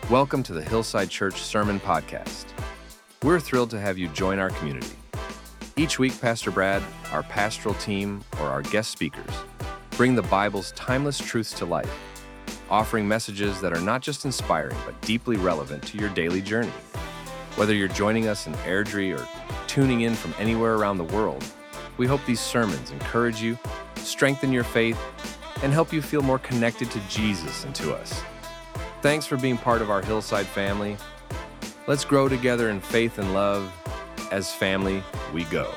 Welcome to the Hillside Church Sermon Podcast. We're thrilled to have you join our community. Each week, Pastor Brad, our pastoral team, or our guest speakers bring the Bible's timeless truths to life, offering messages that are not just inspiring, but deeply relevant to your daily journey. Whether you're joining us in Airdrie or tuning in from anywhere around the world, we hope these sermons encourage you, strengthen your faith, and help you feel more connected to Jesus and to us. Thanks for being part of our Hillside family. Let's grow together in faith and love. As family, we go.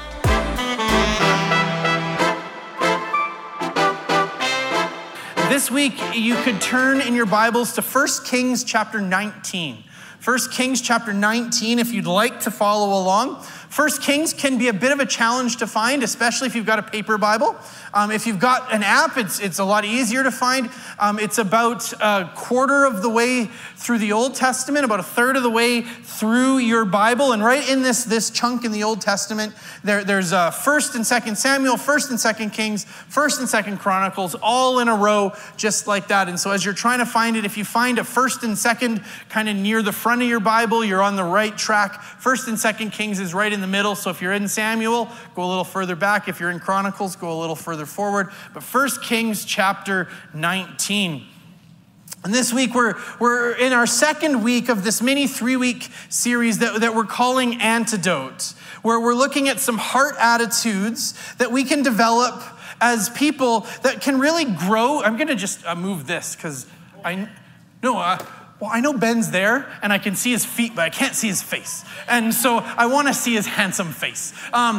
This week, you could turn in your Bibles to 1 Kings chapter 19. 1 Kings chapter 19, if you'd like to follow along. 1 Kings can be a bit of a challenge to find, especially if you've got a paper Bible. If you've got an app, it's a lot easier to find. It's about a quarter of the way through the Old Testament, about a third of the way through your Bible. And right in this chunk in the Old Testament, there's 1st and 2nd Samuel, 1st and 2nd Kings, 1st and 2nd Chronicles, all in a row, just like that. And so as you're trying to find it, if you find a 1st and 2nd kind of near the front of your Bible, you're on the right track. 1st and 2nd Kings is right in the middle. So if you're in Samuel, go a little further back. If you're in Chronicles, go a little further forward. But 1 Kings chapter 19. And this week, we're in our second week of this mini 3-week series that we're calling Antidote, where we're looking at some heart attitudes that we can develop as people that can really grow. I'm going to just move this because I know Ben's there and I can see his feet, but I can't see his face. And so I want to see his handsome face.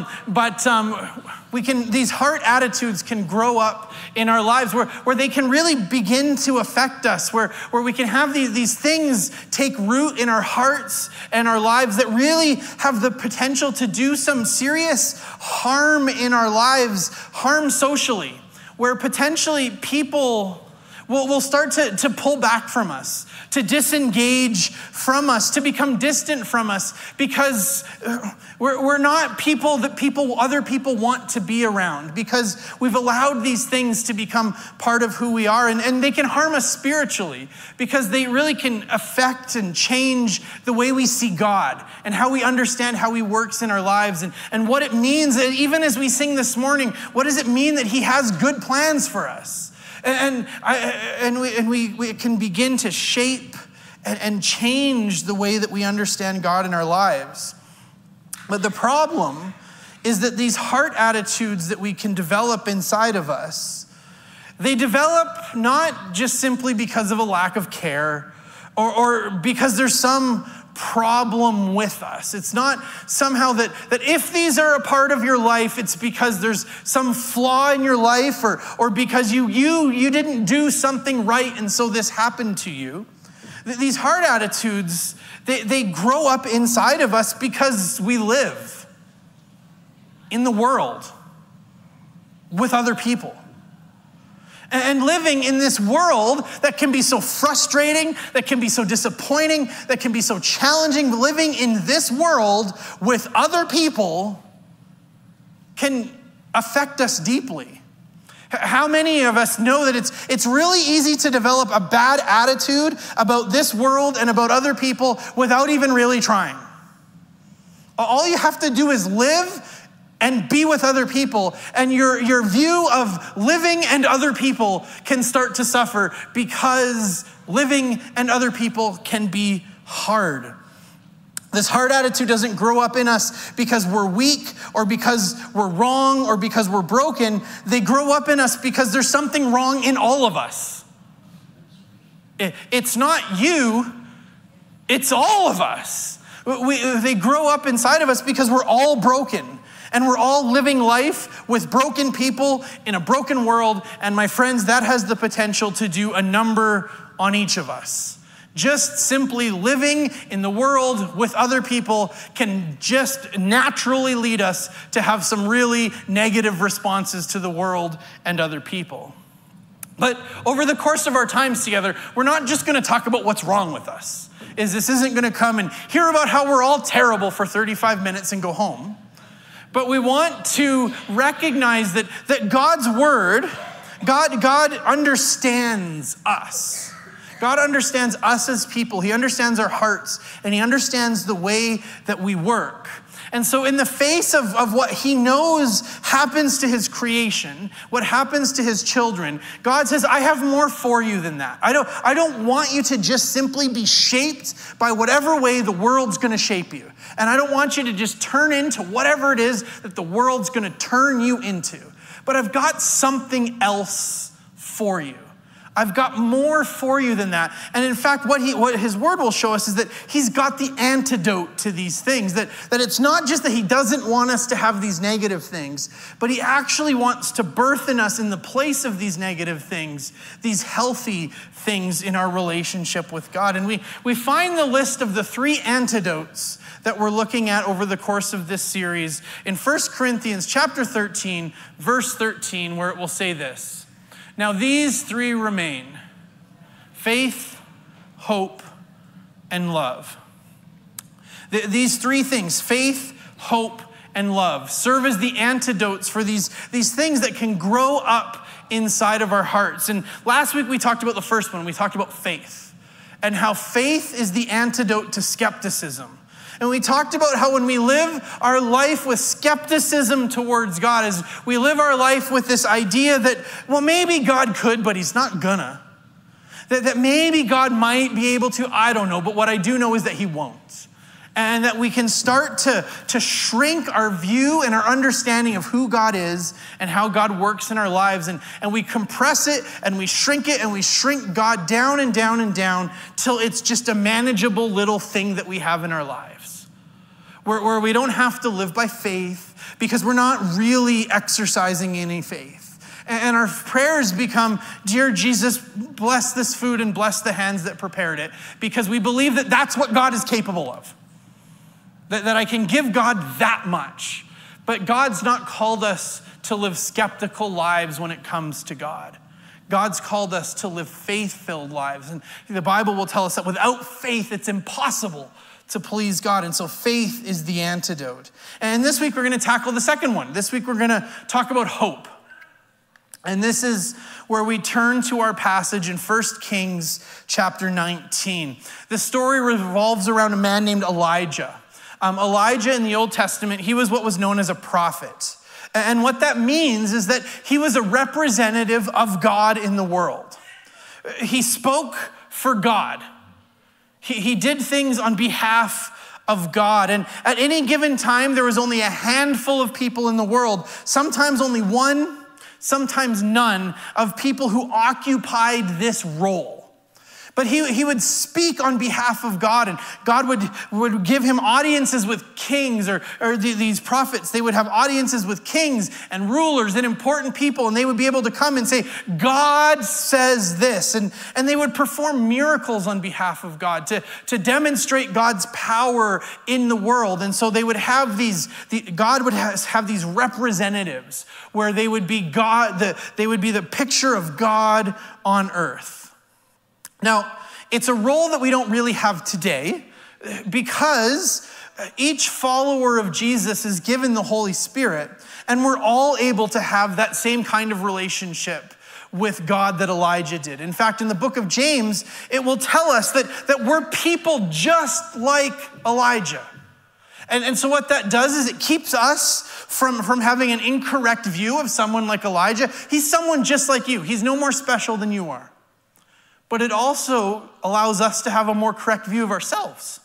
These heart attitudes can grow up in our lives where they can really begin to affect us, where we can have these things take root in our hearts and our lives that really have the potential to do some serious harm in our lives, harm socially, where potentially people will start to pull back from us, to disengage from us, to become distant from us, because we're not people that other people want to be around, because we've allowed these things to become part of who we are, and they can harm us spiritually, because they really can affect and change the way we see God and how we understand how He works in our lives, and what it means, even as we sing this morning, what does it mean that He has good plans for us? And we can begin to shape and change the way that we understand God in our lives. But the problem is that these heart attitudes that we can develop inside of us, they develop not just simply because of a lack of care or because there's some problem with us. It's not somehow that if these are a part of your life, it's because there's some flaw in your life or because you didn't do something right and so this happened to you. These heart attitudes, they grow up inside of us because we live in the world with other people. And living in this world that can be so frustrating, that can be so disappointing, that can be so challenging, living in this world with other people can affect us deeply. How many of us know that it's really easy to develop a bad attitude about this world and about other people without even really trying? All you have to do is live and be with other people, and your view of living and other people can start to suffer because living and other people can be hard. This hard attitude doesn't grow up in us because we're weak or because we're wrong or because we're broken. They grow up in us because there's something wrong in all of us. It's not you, it's all of us. They grow up inside of us because we're all broken. And we're all living life with broken people in a broken world. And my friends, that has the potential to do a number on each of us. Just simply living in the world with other people can just naturally lead us to have some really negative responses to the world and other people. But over the course of our times together, we're not just going to talk about what's wrong with us. This isn't going to come and hear about how we're all terrible for 35 minutes and go home. But we want to recognize that God's word, God understands us. God understands us as people. He understands our hearts, and he understands the way that we work. And so in the face of what he knows happens to his creation, what happens to his children, God says, I have more for you than that. I don't want you to just simply be shaped by whatever way the world's going to shape you. And I don't want you to just turn into whatever it is that the world's going to turn you into. But I've got something else for you. I've got more for you than that. And in fact, what his word will show us is that he's got the antidote to these things. That it's not just that he doesn't want us to have these negative things, but he actually wants to birth in us, in the place of these negative things, these healthy things in our relationship with God. And we find the list of the 3 antidotes that we're looking at over the course of this series in 1 Corinthians chapter 13, verse 13, where it will say this. Now these 3 remain: faith, hope, and love. These 3 things, faith, hope, and love, serve as the antidotes for these things that can grow up inside of our hearts. And last week we talked about the first one. We talked about faith and how faith is the antidote to skepticism. And we talked about how when we live our life with skepticism towards God, as we live our life with this idea that, well, maybe God could, but he's not gonna. That maybe God might be able to, I don't know, but what I do know is that he won't. And that we can start to shrink our view and our understanding of who God is and how God works in our lives. And we compress it and we shrink it and we shrink God down and down and down till it's just a manageable little thing that we have in our lives. Where we don't have to live by faith because we're not really exercising any faith. And our prayers become, dear Jesus, bless this food and bless the hands that prepared it, because we believe that that's what God is capable of. That I can give God that much. But God's not called us to live skeptical lives when it comes to God. God's called us to live faith-filled lives. And the Bible will tell us that without faith, it's impossible to please God. And so faith is the antidote. And this week we're going to tackle the second one. This week we're going to talk about hope. And this is where we turn to our passage in 1 Kings chapter 19. The story revolves around a man named Elijah. Elijah in the Old Testament, he was what was known as a prophet. And what that means is that he was a representative of God in the world. He spoke for God. He did things on behalf of God. And at any given time, there was only a handful of people in the world, sometimes only one, sometimes none, of people who occupied this role. But he would speak on behalf of God, and God would give him audiences with kings or these prophets. They would have audiences with kings and rulers and important people, and they would be able to come and say, God says this. And they would perform miracles on behalf of God to demonstrate God's power in the world. And so they would have God would have these representatives where they would be God, they would be the picture of God on earth. Now, it's a role that we don't really have today because each follower of Jesus is given the Holy Spirit, and we're all able to have that same kind of relationship with God that Elijah did. In fact, in the book of James, it will tell us that we're people just like Elijah. And so what that does is it keeps us from having an incorrect view of someone like Elijah. He's someone just like you. He's no more special than you are. But it also allows us to have a more correct view of ourselves.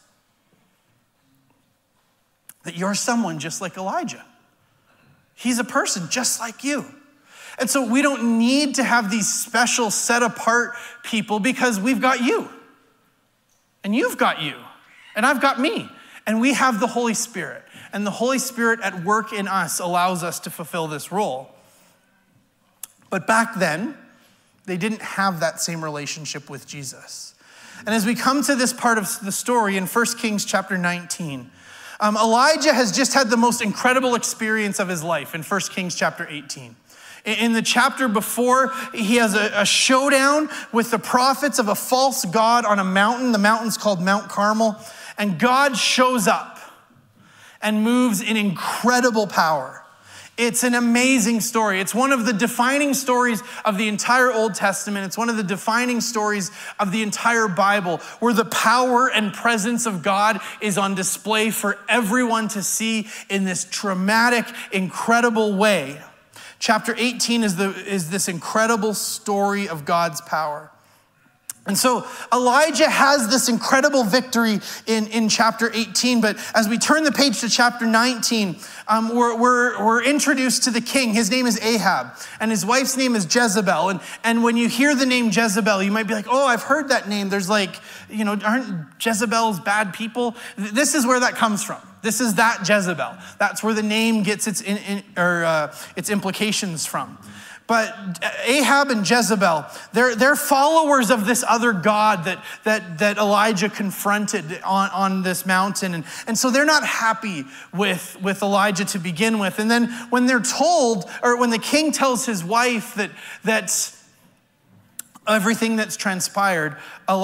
That you're someone just like Elijah. He's a person just like you. And so we don't need to have these special set apart people because we've got you. And you've got you. And I've got me. And we have the Holy Spirit. And the Holy Spirit at work in us allows us to fulfill this role. But back then, they didn't have that same relationship with Jesus. And as we come to this part of the story in 1 Kings chapter 19, Elijah has just had the most incredible experience of his life in 1 Kings chapter 18. In the chapter before, he has a showdown with the prophets of a false god on a mountain. The mountain's called Mount Carmel. And God shows up and moves in incredible power. It's an amazing story. It's one of the defining stories of the entire Old Testament. It's one of the defining stories of the entire Bible, where the power and presence of God is on display for everyone to see in this dramatic, incredible way. Chapter 18 is this incredible story of God's power. And so Elijah has this incredible victory in chapter 18, but as we turn the page to chapter 19, we're introduced to the king. His name is Ahab, and his wife's name is Jezebel. And when you hear the name Jezebel, you might be like, oh, I've heard that name. There's aren't Jezebels bad people? This is where that comes from. This is that Jezebel. That's where the name gets its implications from. But Ahab and Jezebel, they're followers of this other god that Elijah confronted on this mountain. And so they're not happy with Elijah to begin with. And then when they're told, or when the king tells his wife that everything that's transpired,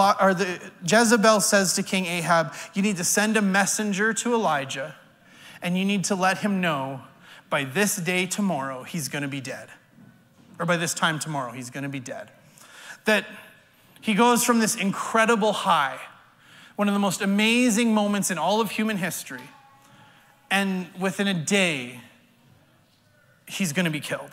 Jezebel says to King Ahab, you need to send a messenger to Elijah, and you need to let him know by this day tomorrow he's going to be dead. Or by this time tomorrow, he's going to be dead. That he goes from this incredible high, one of the most amazing moments in all of human history, and within a day, he's going to be killed.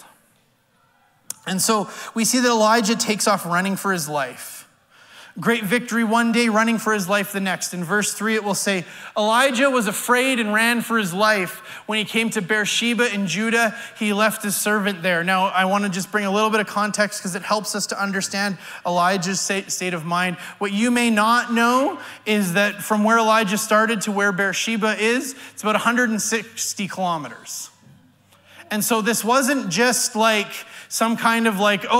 And so we see that Elijah takes off running for his life. Great victory one day, running for his life the next. In verse 3, it will say, Elijah was afraid and ran for his life. When he came to Beersheba in Judah, he left his servant there. Now, I want to just bring a little bit of context because it helps us to understand Elijah's state of mind. What you may not know is that from where Elijah started to where Beersheba is, it's about 160 kilometers. And so this wasn't just like some kind of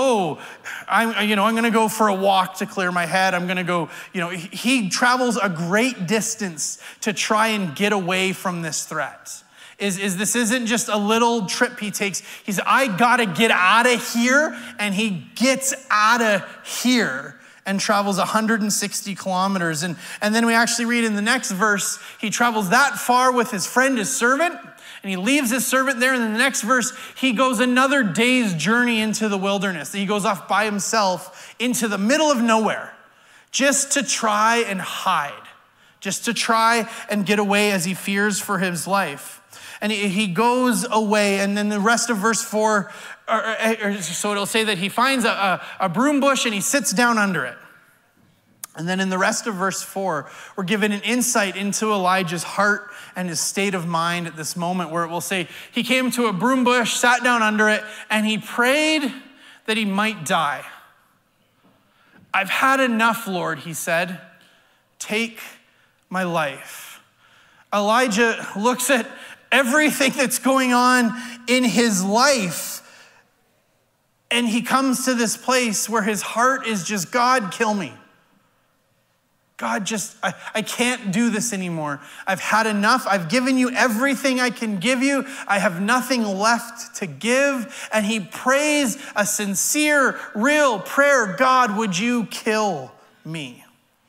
I'm going to go for a walk to clear my head. I'm going to go, he travels a great distance to try and get away from this threat. This isn't just a little trip he takes. He's, I got to get out of here. And he gets out of here and travels 160 kilometers. And then we actually read in the next verse, he travels that far with his friend, his servant. And he leaves his servant there. And in the next verse, he goes another day's journey into the wilderness. He goes off by himself into the middle of nowhere just to try and hide, just to try and get away as he fears for his life. And he goes away. And then the rest of verse 4, so it'll say that he finds a broom bush and he sits down under it. And then in the rest of verse 4, we're given an insight into Elijah's heart and his state of mind at this moment, where it will say, he came to a broom bush, sat down under it, and he prayed that he might die. I've had enough, Lord, he said. Take my life. Elijah looks at everything that's going on in his life, and he comes to this place where his heart is just, God, kill me. God, I can't do this anymore. I've had enough. I've given you everything I can give you. I have nothing left to give. And he prays a sincere, real prayer. God, would you kill me?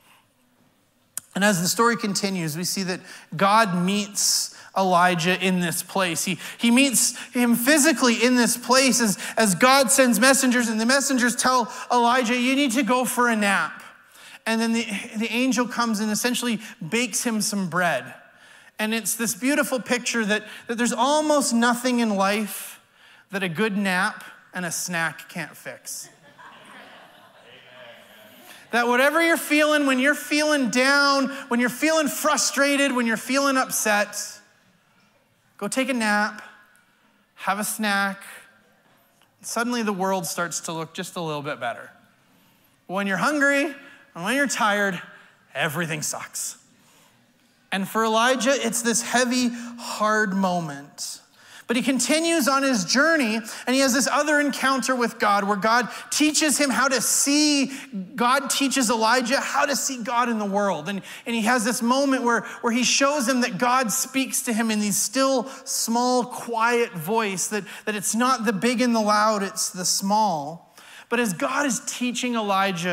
And as the story continues, we see that God meets Elijah in this place. He meets him physically in this place as God sends messengers, and the messengers tell Elijah, you need to go for a nap. And then the angel comes and essentially bakes him some bread. And it's this beautiful picture that there's almost nothing in life that a good nap and a snack can't fix. That whatever you're feeling, when you're feeling down, when you're feeling frustrated, when you're feeling upset, go take a nap, have a snack. Suddenly the world starts to look just a little bit better. When you're hungry, and when you're tired, everything sucks. And for Elijah, it's this heavy, hard moment. But he continues on his journey, and he has this other encounter with God where God teaches him how to see, God teaches Elijah how to see God in the world. And he has this moment where he shows him that God speaks to him in these still, small, quiet voice, that it's not the big and the loud, it's the small. But as God is teaching Elijah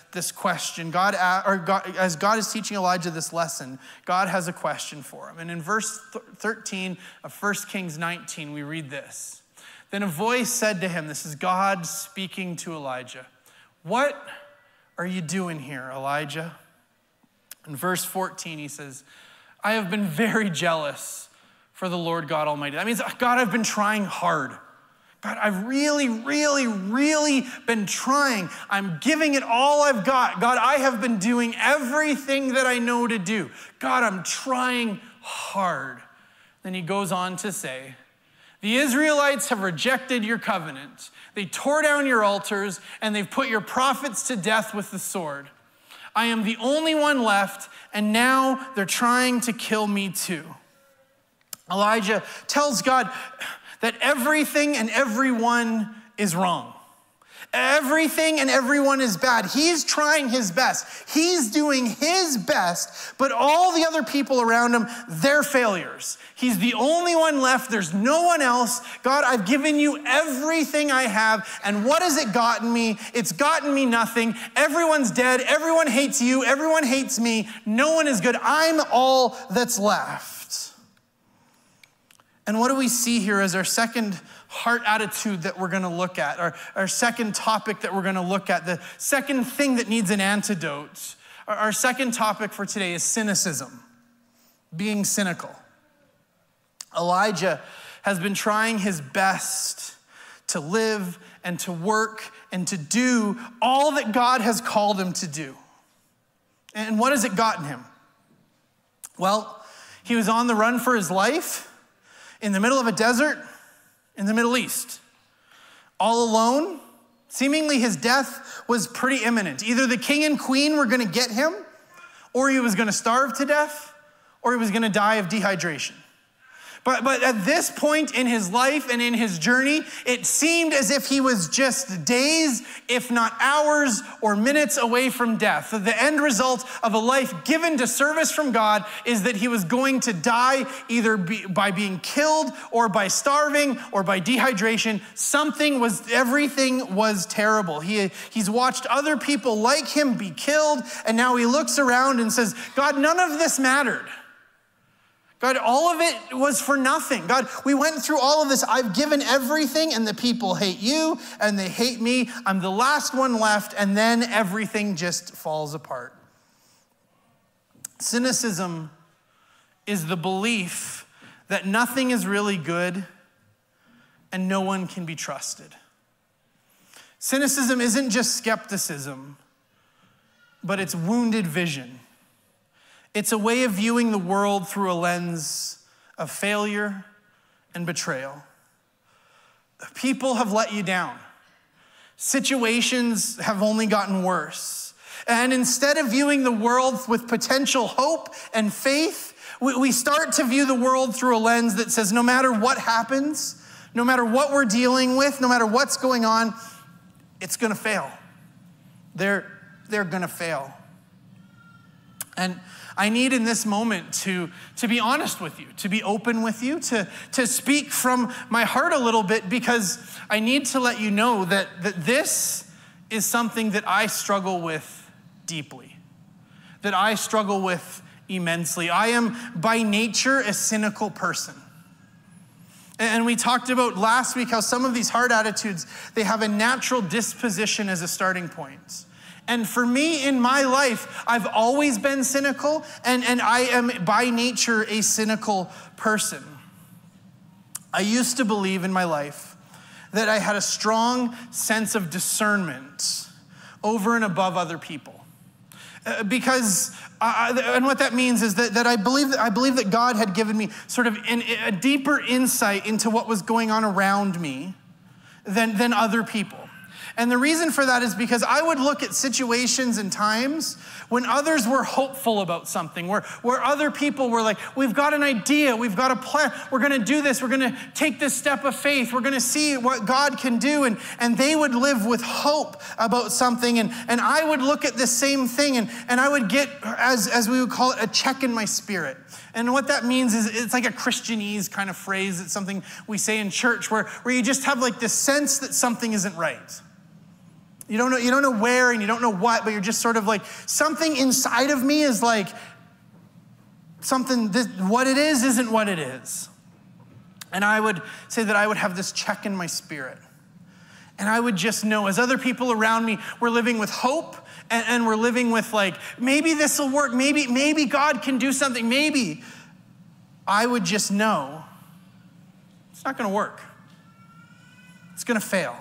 this question. As God is teaching Elijah this lesson, God has a question for him. And in verse 13 of 1 Kings 19, we read this. Then a voice said to him, this is God speaking to Elijah, "What are you doing here, Elijah?" In verse 14, he says, "I have been very jealous for the Lord God Almighty." That means, God, I've been trying hard. God, I've really, really, really been trying. I'm giving it all I've got. God, I have been doing everything that I know to do. God, I'm trying hard. Then he goes on to say, "The Israelites have rejected your covenant. They tore down your altars, and they've put your prophets to death with the sword. I am the only one left, and now they're trying to kill me too." Elijah tells God that everything and everyone is wrong. Everything and everyone is bad. He's trying his best. He's doing his best, but all the other people around him, they're failures. He's the only one left. There's no one else. God, I've given you everything I have, and what has it gotten me? It's gotten me nothing. Everyone's dead. Everyone hates you. Everyone hates me. No one is good. I'm all that's left. And what do we see here as our second heart attitude that we're going to look at, our second topic that we're going to look at, the second thing that needs an antidote? Our second topic for today is cynicism, being cynical. Elijah has been trying his best to live and to work and to do all that God has called him to do. And what has it gotten him? Well, he was on the run for his life, in the middle of a desert in the Middle East, all alone. Seemingly his death was pretty imminent. Either the king and queen were going to get him, or he was going to starve to death, or he was going to die of dehydration. But at this point in his life and in his journey, it seemed as if he was just days, if not hours or minutes away from death. The end result of a life given to service from God is that he was going to die either by being killed or by starving or by dehydration. Everything was terrible. He's watched other people like him be killed, and now he looks around and says, God, none of this mattered. God, all of it was for nothing. God, we went through all of this. I've given everything, and the people hate you, and they hate me. I'm the last one left, and then everything just falls apart. Cynicism is the belief that nothing is really good and no one can be trusted. Cynicism isn't just skepticism, but it's wounded vision. It's a way of viewing the world through a lens of failure and betrayal. People have let you down. Situations have only gotten worse. And instead of viewing the world with potential hope and faith, we start to view the world through a lens that says no matter what happens, no matter what we're dealing with, no matter what's going on, it's going to fail. They're going to fail. And I need in this moment to be honest with you, to be open with you, to speak from my heart a little bit, because I need to let you know that this is something that I struggle with deeply, that I struggle with immensely. I am by nature a cynical person. And we talked about last week how some of these heart attitudes, they have a natural disposition as a starting point. And for me in my life, I've always been cynical, and I am by nature a cynical person. I used to believe in my life that I had a strong sense of discernment over and above other people. And what that means is that I believe that God had given me sort of a deeper insight into what was going on around me than other people. And the reason for that is because I would look at situations and times when others were hopeful about something, where other people were like, we've got an idea, we've got a plan, we're going to do this, we're going to take this step of faith, we're going to see what God can do, and they would live with hope about something, and I would look at the same thing, and I would get, as we would call it, a check in my spirit. And what that means is it's like a Christianese kind of phrase. It's something we say in church where you just have like this sense that something isn't right. You don't know where and you don't know what, but you're just sort of like, something inside of me is like, what it is isn't what it is. And I would say that I would have this check in my spirit. And I would just know, as other people around me were living with hope and we're living with like, maybe this will work, maybe God can do something, maybe, I would just know it's not gonna work. It's gonna fail.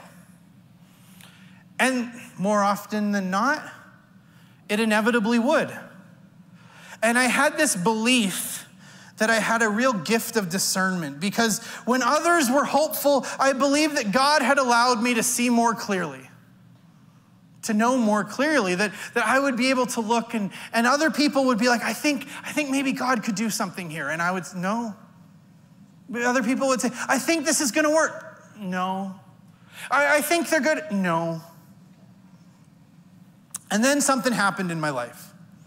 And more often than not, it inevitably would. And I had this belief that I had a real gift of discernment, because when others were hopeful, I believed that God had allowed me to see more clearly, to know more clearly, that I would be able to look and other people would be like, I think maybe God could do something here. And I would, no. But other people would say, I think this is gonna work. No. I think they're good. No. And then something happened in my life.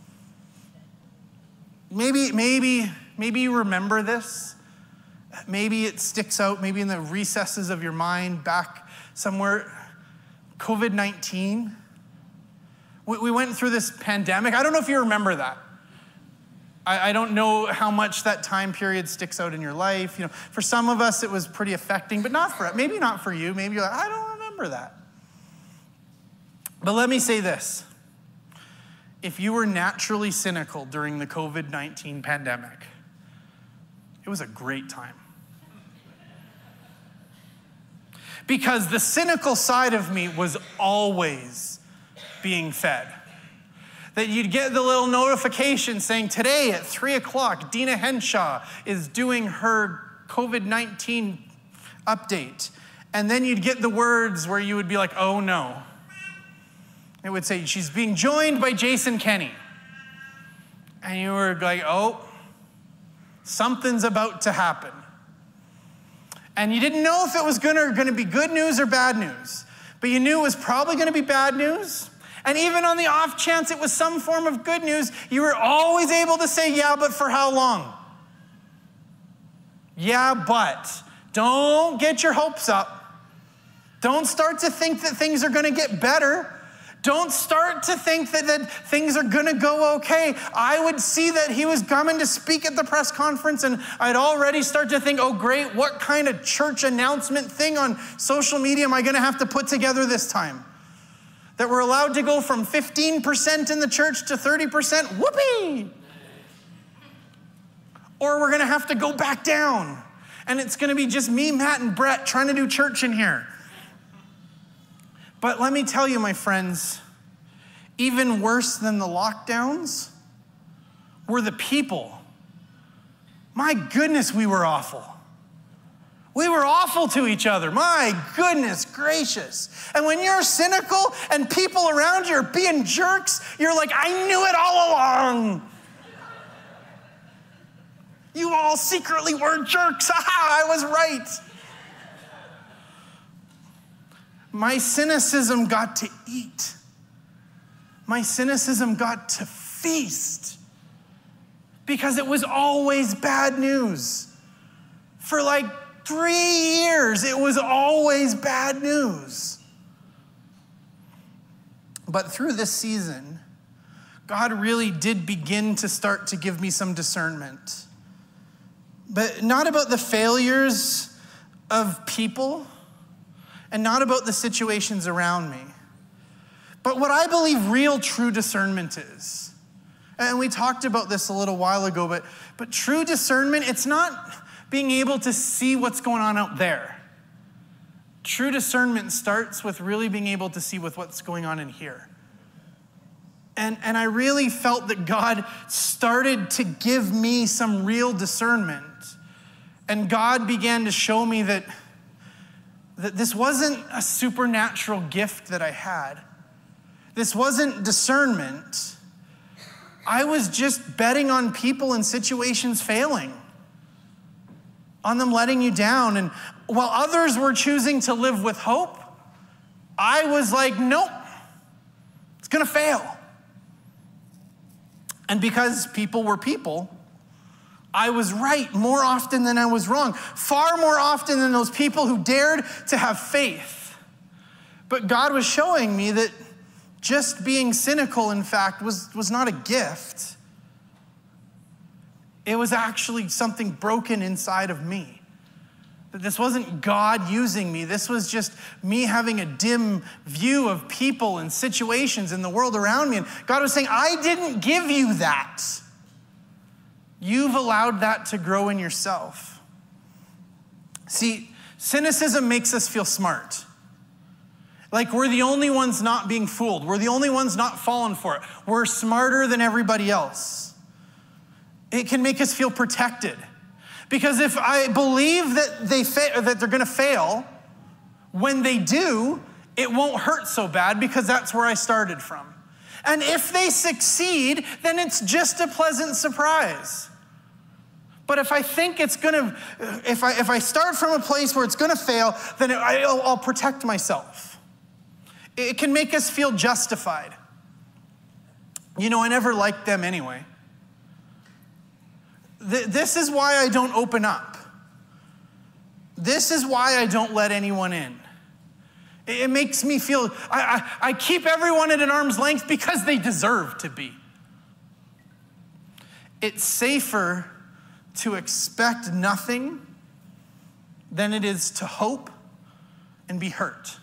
Maybe you remember this. Maybe it sticks out, maybe in the recesses of your mind back somewhere. COVID-19. We went through this pandemic. I don't know if you remember that. I don't know how much that time period sticks out in your life. You know, for some of us, it was pretty affecting, but maybe not for you. Maybe you're like, I don't remember that. But let me say this. If you were naturally cynical during the COVID-19 pandemic, it was a great time. Because the cynical side of me was always being fed. That you'd get the little notification saying, today at 3 o'clock, Dina Henshaw is doing her COVID-19 update. And then you'd get the words where you would be like, oh no. It would say, she's being joined by Jason Kenney. And you were like, oh, something's about to happen. And you didn't know if it was going to be good news or bad news. But you knew it was probably going to be bad news. And even on the off chance it was some form of good news, you were always able to say, yeah, but for how long? Yeah, but. Don't get your hopes up. Don't start to think that things are going to get better. Don't start to think that things are going to go okay. I would see that he was coming to speak at the press conference, and I'd already start to think, oh, great, what kind of church announcement thing on social media am I going to have to put together this time? That we're allowed to go from 15% in the church to 30%? Whoopee! Or we're going to have to go back down, and it's going to be just me, Matt, and Brett trying to do church in here. But let me tell you, my friends, even worse than the lockdowns were the people. My goodness, we were awful. We were awful to each other. My goodness gracious. And when you're cynical and people around you are being jerks, you're like, I knew it all along. You all secretly were jerks. Aha, I was right. My cynicism got to eat. My cynicism got to feast. Because it was always bad news. For like 3 years, it was always bad news. But through this season, God really did begin to start to give me some discernment. But not about the failures of people, and not about the situations around me, but what I believe real true discernment is. And we talked about this a little while ago, but true discernment, it's not being able to see what's going on out there. True discernment starts with really being able to see with what's going on in here. And I really felt that God started to give me some real discernment. And God began to show me that this wasn't a supernatural gift that I had. This wasn't discernment. I was just betting on people and situations failing, on them letting you down. And while others were choosing to live with hope, I was like, nope, it's gonna fail. And because people were people, I was right more often than I was wrong. Far more often than those people who dared to have faith. But God was showing me that just being cynical, in fact, was not a gift. It was actually something broken inside of me. That this wasn't God using me. This was just me having a dim view of people and situations in the world around me. And God was saying, I didn't give you that. You've allowed that to grow in yourself. See, cynicism makes us feel smart. Like we're the only ones not being fooled. We're the only ones not falling for it. We're smarter than everybody else. It can make us feel protected. Because if I believe that they're going to fail, when they do, it won't hurt so bad because that's where I started from. And if they succeed, then it's just a pleasant surprise. But if I think it's going to, if I start from a place where it's going to fail, then I'll protect myself. It can make us feel justified. You know, I never liked them anyway. This is why I don't open up. This is why I don't let anyone in. It makes me feel, I keep everyone at an arm's length because they deserve to be. It's safer to expect nothing than it is to hope and be hurt.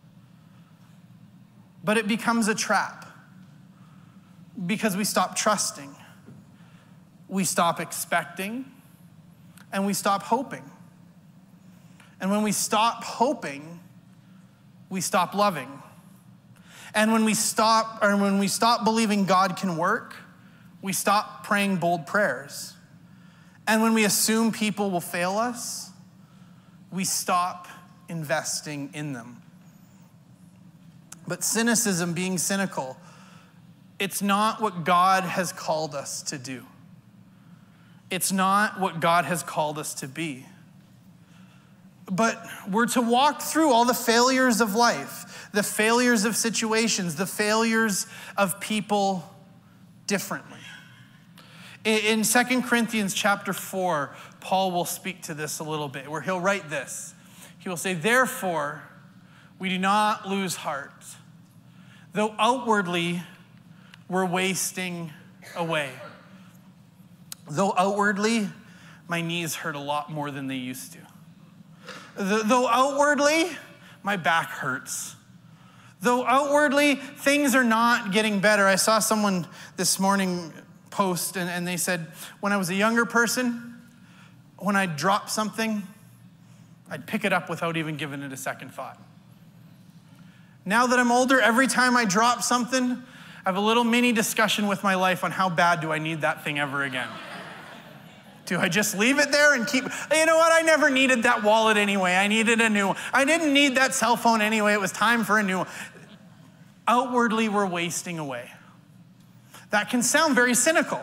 But it becomes a trap because we stop trusting. We stop expecting, and we stop hoping. And when we stop hoping, we stop loving. And when we stop believing God can work, we stop praying bold prayers. And when we assume people will fail us, we stop investing in them. But cynicism, being cynical, it's not what God has called us to do. It's not what God has called us to be. But we're to walk through all the failures of life, the failures of situations, the failures of people differently. In 2 Corinthians chapter 4, Paul will speak to this a little bit, where he'll write this. He will say, therefore, we do not lose heart, though outwardly we're wasting away. Though outwardly, my knees hurt a lot more than they used to. Though outwardly, my back hurts. Though outwardly, things are not getting better. I saw someone this morning post, and they said, when I was a younger person, when I'd drop something, I'd pick it up without even giving it a second thought. Now that I'm older, every time I drop something, I have a little mini discussion with my life on how bad do I need that thing ever again. Do I just leave it there and keep, you know what, I never needed that wallet anyway. I needed a new one. I didn't need that cell phone anyway. It was time for a new one. Outwardly, we're wasting away. That can sound very cynical.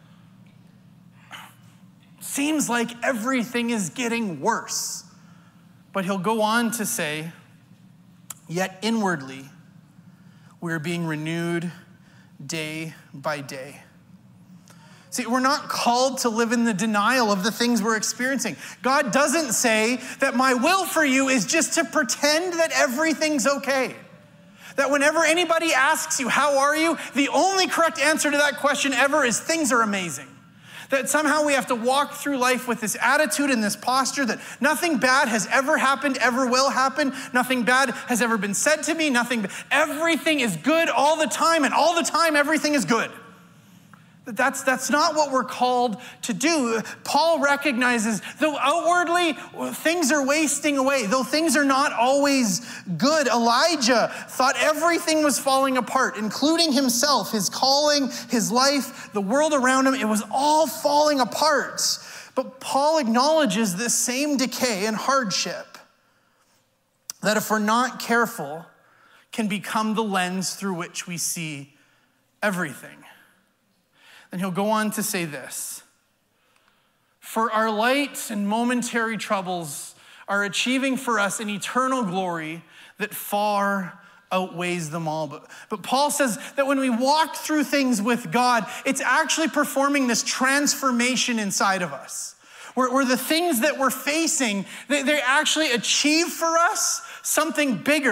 Seems like everything is getting worse. But he'll go on to say, yet inwardly, we're being renewed day by day. See, we're not called to live in the denial of the things we're experiencing. God doesn't say that my will for you is just to pretend that everything's okay. That whenever anybody asks you, how are you? The only correct answer to that question ever is things are amazing. That somehow we have to walk through life with this attitude and this posture that nothing bad has ever happened, ever will happen. Nothing bad has ever been said to me. Everything is good all the time, and all the time everything is good. That's not what we're called to do. Paul recognizes, though outwardly things are wasting away, though things are not always good, Elijah thought everything was falling apart, including himself, his calling, his life, the world around him. It was all falling apart. But Paul acknowledges this same decay and hardship that if we're not careful, can become the lens through which we see everything. And he'll go on to say this, for our light and momentary troubles are achieving for us an eternal glory that far outweighs them all. But Paul says that when we walk through things with God, it's actually performing this transformation inside of us, where the things that we're facing, they actually achieve for us something bigger,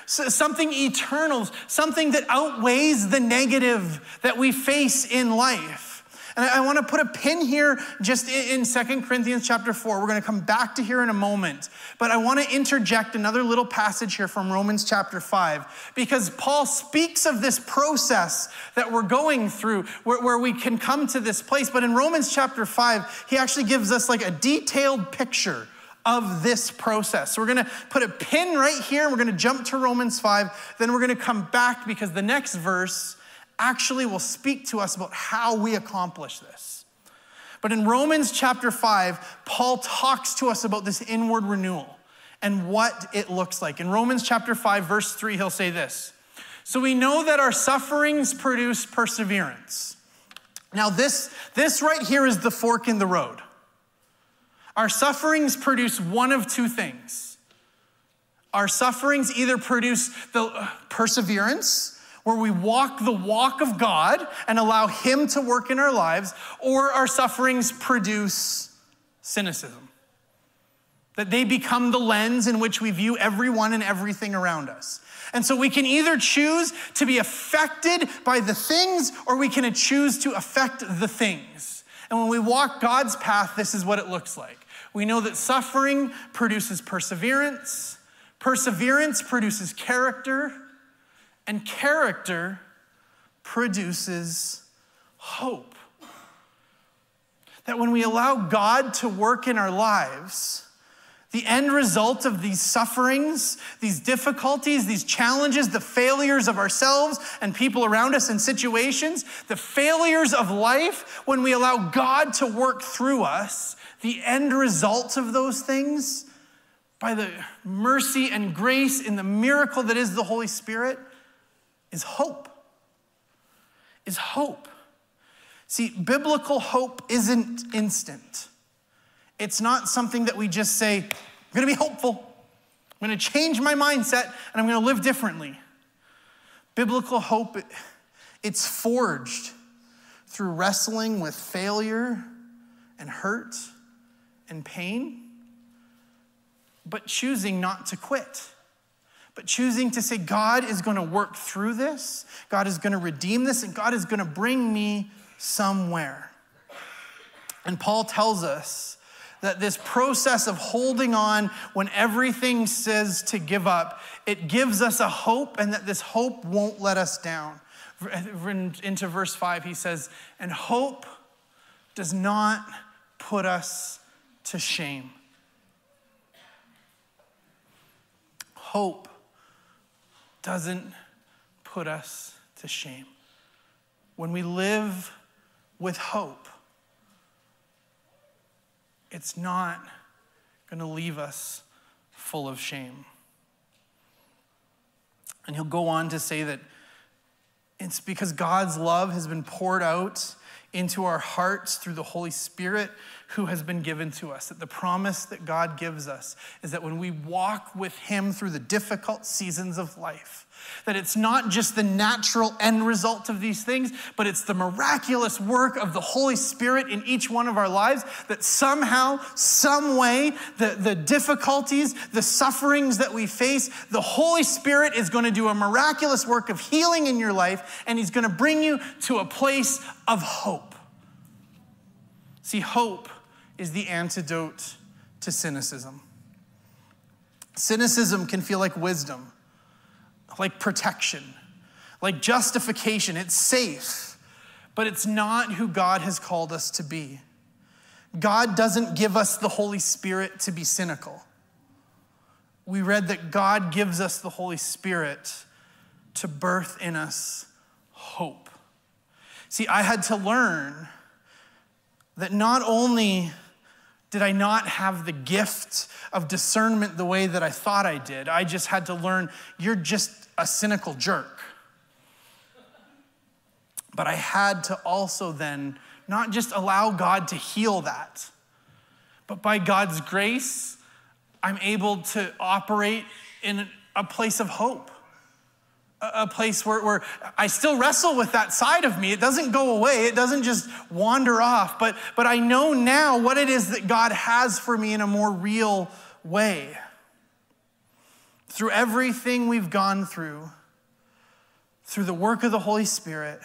something eternal, something that outweighs the negative that we face in life. And I want to put a pin here just in 2 Corinthians chapter 4. We're going to come back to here in a moment. But I want to interject another little passage here from Romans chapter 5, because Paul speaks of this process that we're going through where we can come to this place. But in Romans chapter 5, he actually gives us like a detailed picture of this process. So we're going to put a pin right here. We're going to jump to Romans 5. Then we're going to come back because the next verse actually will speak to us about how we accomplish this. But in Romans chapter 5, Paul talks to us about this inward renewal and what it looks like. In Romans chapter 5, verse 3, he'll say this: "So we know that our sufferings produce perseverance." Now this right here is the fork in the road. Our sufferings produce one of two things. Our sufferings either produce the perseverance, where we walk the walk of God and allow him to work in our lives, or our sufferings produce cynicism. That they become the lens in which we view everyone and everything around us. And so we can either choose to be affected by the things, or we can choose to affect the things. And when we walk God's path, this is what it looks like. We know that suffering produces perseverance. Perseverance produces character. And character produces hope. That when we allow God to work in our lives, the end result of these sufferings, these difficulties, these challenges, the failures of ourselves and people around us in situations, the failures of life, when we allow God to work through us, the end result of those things, by the mercy and grace in the miracle that is the Holy Spirit, is hope. Is hope. See, biblical hope isn't instant. It's not something that we just say, I'm going to be hopeful. I'm going to change my mindset and I'm going to live differently. Biblical hope, it's forged through wrestling with failure and hurt and pain, but choosing not to quit. But choosing to say, God is going to work through this, God is going to redeem this, and God is going to bring me somewhere. And Paul tells us that this process of holding on when everything says to give up, it gives us a hope, and that this hope won't let us down. Into verse 5, he says, "And hope does not put us to shame." Hope doesn't put us to shame. When we live with hope, it's not going to leave us full of shame. And he'll go on to say that it's because God's love has been poured out into our hearts through the Holy Spirit who has been given to us. That the promise that God gives us is that when we walk with him through the difficult seasons of life, that it's not just the natural end result of these things, but it's the miraculous work of the Holy Spirit in each one of our lives, that somehow, some way, the difficulties, the sufferings that we face, the Holy Spirit is going to do a miraculous work of healing in your life, and he's going to bring you to a place of hope. See, hope is the antidote to cynicism. Cynicism can feel like wisdom, like protection, like justification. It's safe, but it's not who God has called us to be. God doesn't give us the Holy Spirit to be cynical. We read that God gives us the Holy Spirit to birth in us hope. See, I had to learn that not only did I not have the gift of discernment the way that I thought I did, I just had to learn you're just a cynical jerk. But I had to also then not just allow God to heal that, but by God's grace, I'm able to operate in a place of hope. A place where I still wrestle with that side of me. It doesn't go away. It doesn't just wander off. But I know now what it is that God has for me in a more real way. through everything we've gone through the work of the Holy Spirit,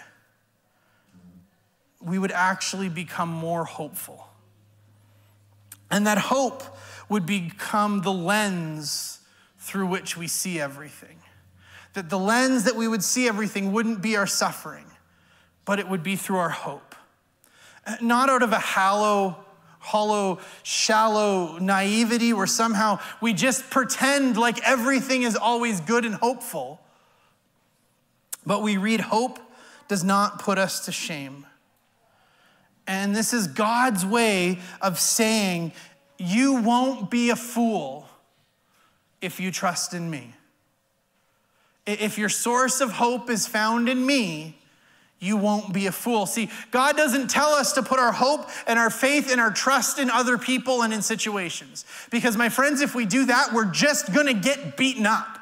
we would actually become more hopeful. And that hope would become the lens through which we see everything. That the lens that we would see everything wouldn't be our suffering, but it would be through our hope. Not out of a hollow, shallow naivety where somehow we just pretend like everything is always good and hopeful. But we read, hope does not put us to shame. And this is God's way of saying, you won't be a fool if you trust in me. If your source of hope is found in me, you won't be a fool. See, God doesn't tell us to put our hope and our faith and our trust in other people and in situations. Because my friends, if we do that, we're just gonna get beaten up.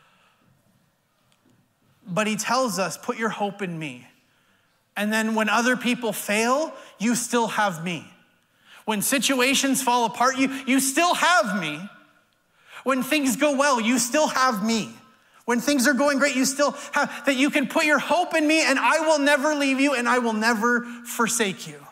But he tells us, put your hope in me. And then when other people fail, you still have me. When situations fall apart, you still have me. When things go well, you still have me. When things are going great, you still have, that you can put your hope in me and I will never leave you and I will never forsake you.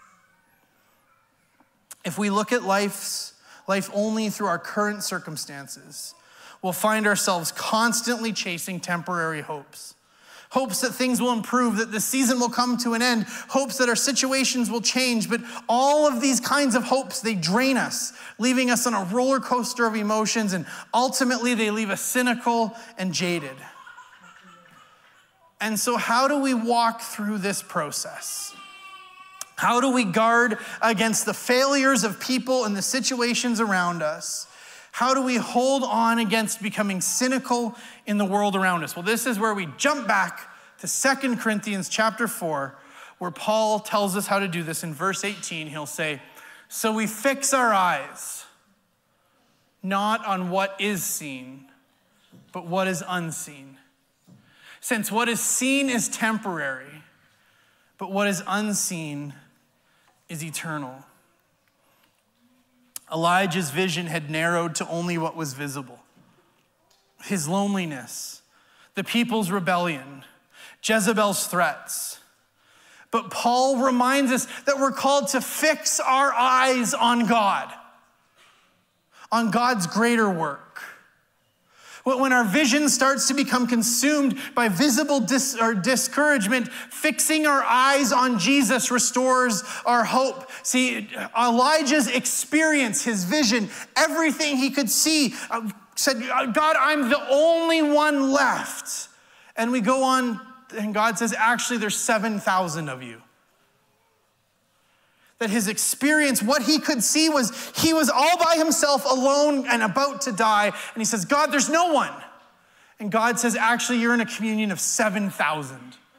If we look at life only through our current circumstances, we'll find ourselves constantly chasing temporary hopes. Hopes that things will improve, that the season will come to an end, hopes that our situations will change. But all of these kinds of hopes, they drain us, leaving us on a roller coaster of emotions, and ultimately they leave us cynical and jaded. And so how do we walk through this process? How do we guard against the failures of people and the situations around us? How do we hold on against becoming cynical in the world around us? Well, this is where we jump back to 2 Corinthians chapter 4, where Paul tells us how to do this. In verse 18, he'll say, so we fix our eyes, not on what is seen, but what is unseen. Since what is seen is temporary, but what is unseen is eternal. Elijah's vision had narrowed to only what was visible. His loneliness, the people's rebellion, Jezebel's threats. But Paul reminds us that we're called to fix our eyes on God, on God's greater work. When our vision starts to become consumed by visible discouragement, fixing our eyes on Jesus restores our hope. See, Elijah's experience, his vision, everything he could see, said, God, I'm the only one left. And we go on, and God says, actually, there's 7,000 of you. That his experience, what he could see was he was all by himself, alone and about to die. And he says, God, there's no one. And God says, actually, you're in a communion of 7,000.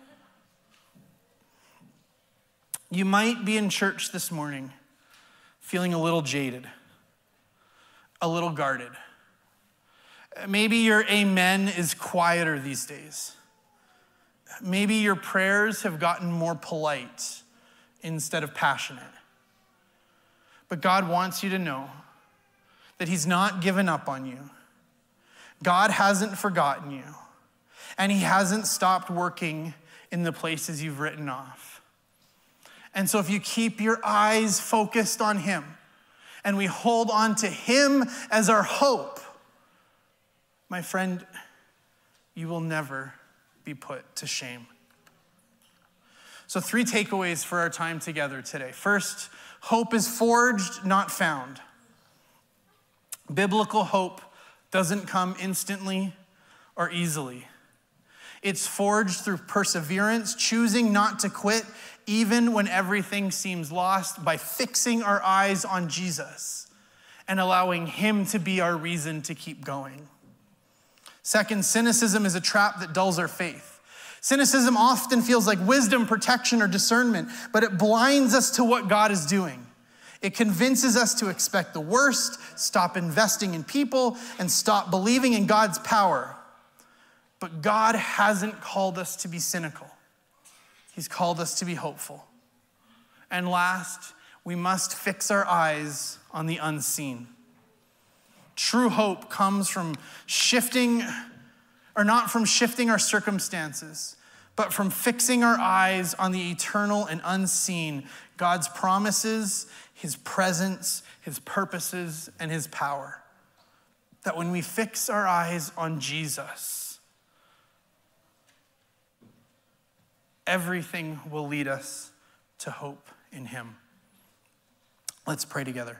You might be in church this morning feeling a little jaded, a little guarded. Maybe your amen is quieter these days. Maybe your prayers have gotten more polite instead of passionate. But God wants you to know that he's not given up on you. God hasn't forgotten you. And he hasn't stopped working in the places you've written off. And so if you keep your eyes focused on him and we hold on to him as our hope, my friend, you will never be put to shame. So 3 takeaways for our time together today. First, hope is forged, not found. Biblical hope doesn't come instantly or easily. It's forged through perseverance, choosing not to quit even when everything seems lost, by fixing our eyes on Jesus and allowing him to be our reason to keep going. Second, cynicism is a trap that dulls our faith. Cynicism often feels like wisdom, protection, or discernment, but it blinds us to what God is doing. It convinces us to expect the worst, stop investing in people, and stop believing in God's power. But God hasn't called us to be cynical. He's called us to be hopeful. And last, we must fix our eyes on the unseen. True hope comes from not from shifting our circumstances, but from fixing our eyes on the eternal and unseen, God's promises, his presence, his purposes, and his power. That when we fix our eyes on Jesus, everything will lead us to hope in him. Let's pray together.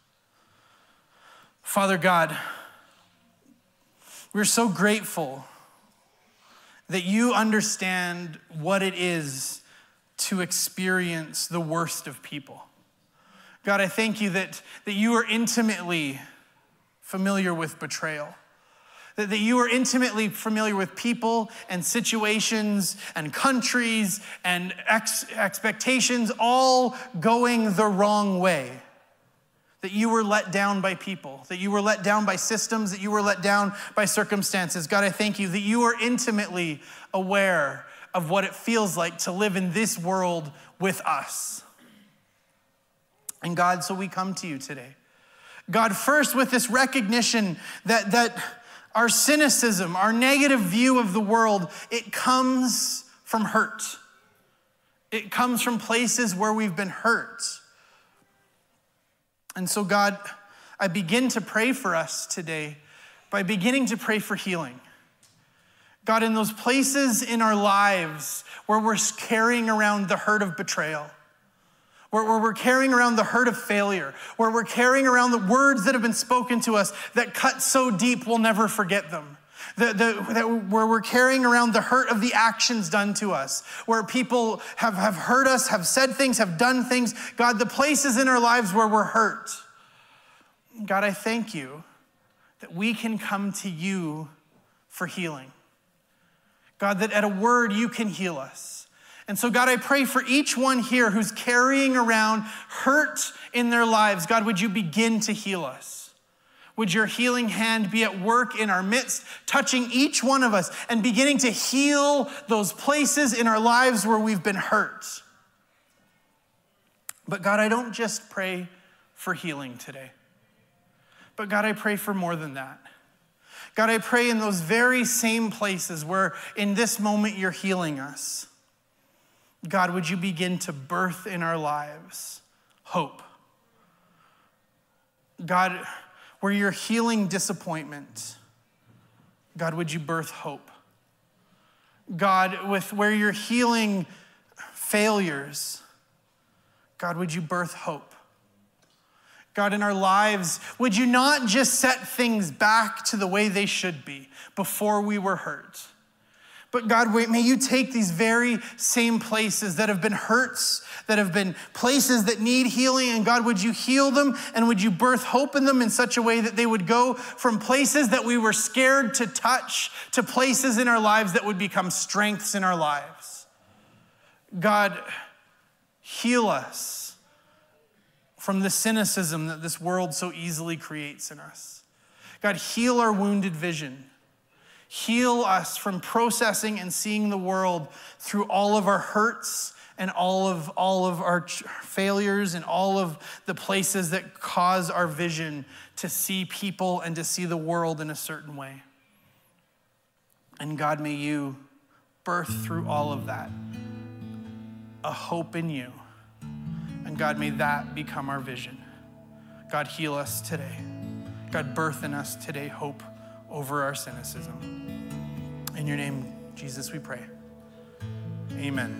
Father God, we're so grateful that you understand what it is to experience the worst of people. God, I thank you that you are intimately familiar with betrayal, that you are intimately familiar with people and situations and countries and expectations all going the wrong way. That you were let down by people, that you were let down by systems, that you were let down by circumstances. God, I thank you that you are intimately aware of what it feels like to live in this world with us. And God, so we come to you today. God, first with this recognition that our cynicism, our negative view of the world, it comes from hurt. It comes from places where we've been hurt. And so, God, I begin to pray for us today by beginning to pray for healing. God, in those places in our lives where we're carrying around the hurt of betrayal, where we're carrying around the hurt of failure, where we're carrying around the words that have been spoken to us that cut so deep we'll never forget them. Where we're carrying around the hurt of the actions done to us, where people have hurt us, have said things, have done things. God, the places in our lives where we're hurt. God, I thank you that we can come to you for healing. God, that at a word you can heal us. And so, God, I pray for each one here who's carrying around hurt in their lives. God, would you begin to heal us? Would your healing hand be at work in our midst, touching each one of us and beginning to heal those places in our lives where we've been hurt? But God, I don't just pray for healing today. But God, I pray for more than that. God, I pray in those very same places where in this moment you're healing us. God, would you begin to birth in our lives hope? God, where you're healing disappointment, God, would you birth hope? God, where you're healing failures, God, would you birth hope? God, in our lives, would you not just set things back to the way they should be before we were hurt? But God, may you take these very same places that have been hurts, that have been places that need healing, and God, would you heal them and would you birth hope in them in such a way that they would go from places that we were scared to touch to places in our lives that would become strengths in our lives. God, heal us from the cynicism that this world so easily creates in us. God, heal our wounded vision. Heal us from processing and seeing the world through all of our hurts and all of our failures and all of the places that cause our vision to see people and to see the world in a certain way. And God, may you birth through all of that a hope in you. And God, may that become our vision. God, heal us today. God, birth in us today hope over our cynicism. In your name, Jesus, we pray. Amen.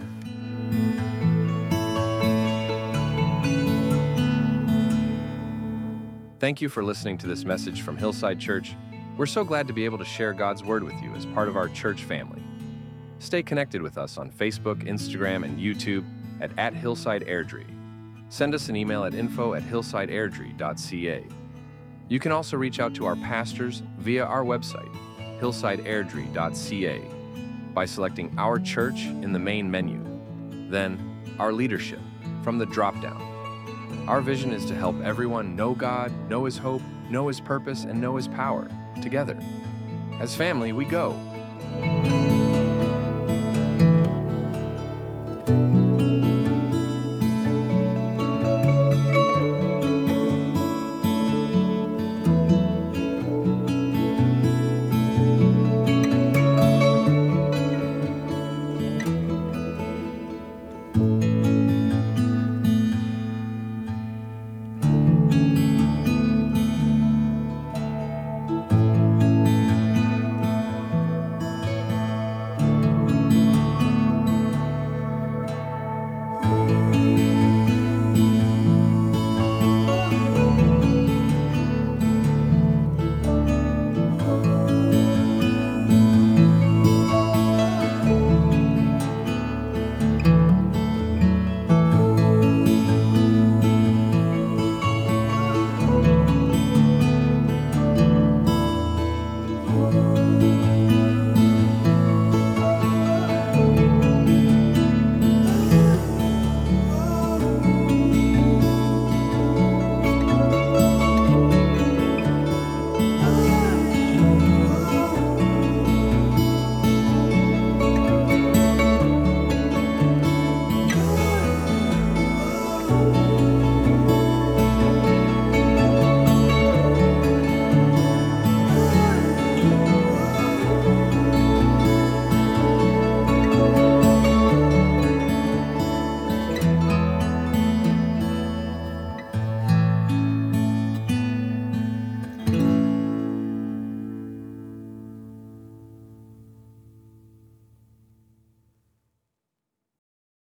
Thank you for listening to this message from Hillside Church. We're so glad to be able to share God's word with you as part of our church family. Stay connected with us on Facebook, Instagram, and YouTube at Hillside Airdrie. Send us an email at info@hillsideairdrie.ca. You can also reach out to our pastors via our website, hillsideairdrie.ca, by selecting Our Church in the main menu, then Our Leadership from the drop-down. Our vision is to help everyone know God, know His hope, know His purpose, and know His power together. As family, we go.